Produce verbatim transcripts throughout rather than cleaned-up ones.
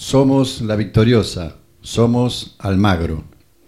Somos La Victoriosa, somos Almagro.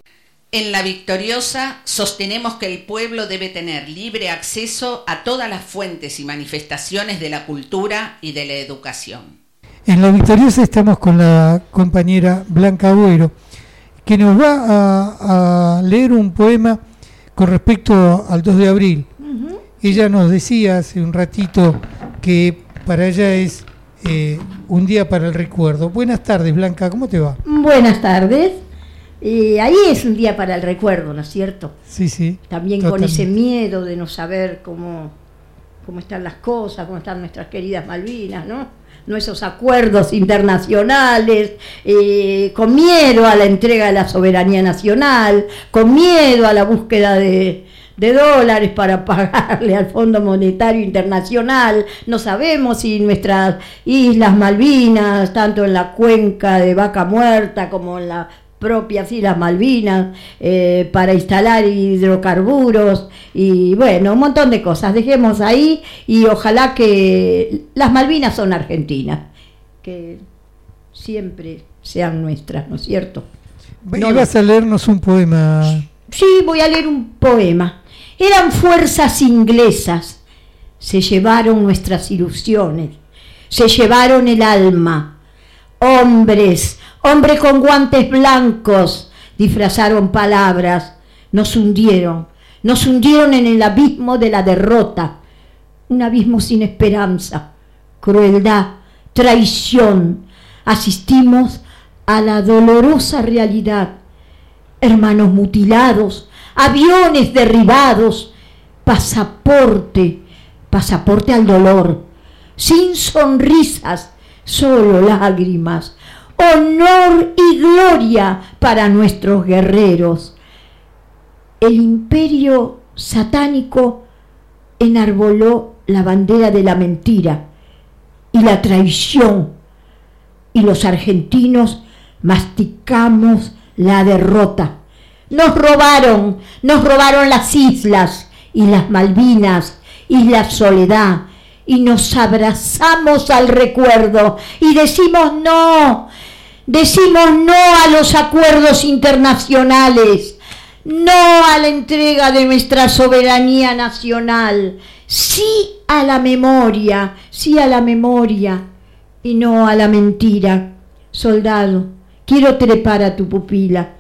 En La Victoriosa sostenemos que el pueblo debe tener libre acceso a todas las fuentes y manifestaciones de la cultura y de la educación. En La Victoriosa estamos con la compañera Blanca Agüero, que nos va a, a leer un poema con respecto al dos de abril. Uh-huh. Ella nos decía hace un ratito que para ella es eh, un día para el recuerdo. Buenas tardes, Blanca, ¿cómo te va? Buenas tardes. Eh, ahí es un día para el recuerdo, ¿no es cierto? Sí, sí. También totalmente. Con ese miedo de no saber cómo, cómo están las cosas, cómo están nuestras queridas Malvinas, ¿no? No esos acuerdos internacionales, eh, con miedo a la entrega de la soberanía nacional, con miedo a la búsqueda de, de dólares para pagarle al Fondo Monetario Internacional. No sabemos si nuestras islas Malvinas, tanto en la cuenca de Vaca Muerta como en la propias Islas Malvinas, eh, para instalar hidrocarburos y bueno, un montón de cosas. Dejemos ahí y ojalá que las Malvinas son argentinas, que siempre sean nuestras, ¿no es cierto? No, ¿ibas a leernos un poema? Sí, voy a leer un poema. Eran fuerzas inglesas, se llevaron nuestras ilusiones, se llevaron el alma. Hombres, hombres con guantes blancos, disfrazaron palabras, nos hundieron, nos hundieron en el abismo de la derrota, un abismo sin esperanza, crueldad, traición. Asistimos a la dolorosa realidad, hermanos mutilados, aviones derribados, pasaporte, pasaporte al dolor, sin sonrisas, solo lágrimas, honor y gloria para nuestros guerreros. El imperio satánico enarboló la bandera de la mentira y la traición, y los argentinos masticamos la derrota. Nos robaron, nos robaron las islas y las Malvinas y la Soledad, y nos abrazamos al recuerdo y decimos no, decimos no a los acuerdos internacionales, no a la entrega de nuestra soberanía nacional, sí a la memoria, sí a la memoria y no a la mentira. Soldado, quiero trepar a tu pupila,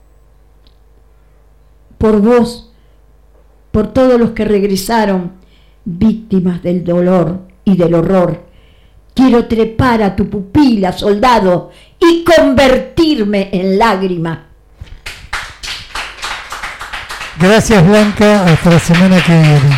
por vos, por todos los que regresaron, víctimas del dolor y del horror. Quiero trepar a tu pupila, soldado, y convertirme en lágrima. Gracias, Blanca, hasta la semana que viene.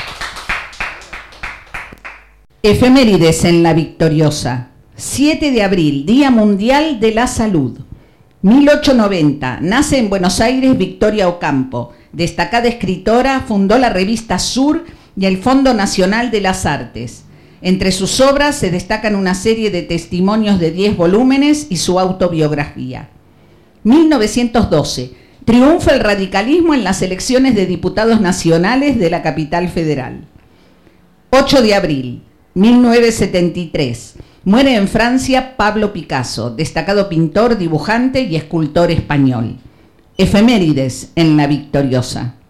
Efemérides en La Victoriosa. siete de abril, Día Mundial de la Salud. mil ochocientos noventa, nace en Buenos Aires Victoria Ocampo. Destacada escritora, fundó la revista Sur y el Fondo Nacional de las Artes. Entre sus obras se destacan una serie de testimonios de diez volúmenes y su autobiografía. mil novecientos doce. Triunfa el radicalismo en las elecciones de diputados nacionales de la capital federal. ocho de abril, mil novecientos setenta y tres. Muere en Francia Pablo Picasso, destacado pintor, dibujante y escultor español. Efemérides en La Victoriosa.